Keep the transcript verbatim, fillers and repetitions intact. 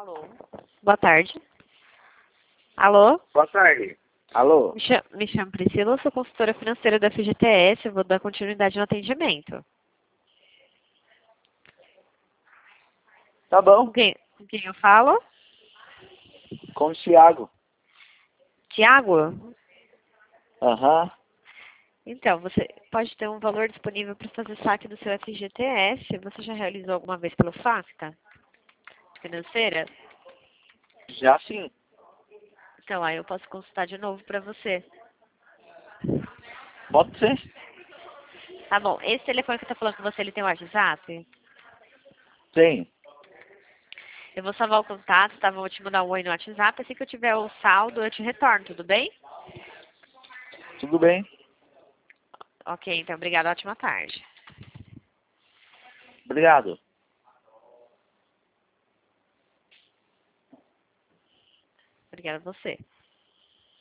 Alô? Boa tarde. Alô? Boa tarde. Alô? Me chamo, me chamo Priscila, eu sou consultora financeira da F G T S, eu vou dar continuidade no atendimento. Tá bom. Com quem, com quem eu falo? Com o Thiago. Tiago? Aham. Então, você pode ter um valor disponível para fazer saque do seu F G T S. Você já realizou alguma vez pelo FAFTA? Financeira? Já sim. Então, aí eu posso consultar de novo para você. Pode ser? Tá bom. Esse telefone que eu tô falando com você, ele tem WhatsApp? Tem. Eu vou salvar o contato, tá? Vou te mandar um oi no WhatsApp. Assim que eu tiver o saldo, eu te retorno, tudo bem? Tudo bem. Ok, então, obrigada. Ótima tarde. Obrigado. Obrigada a você.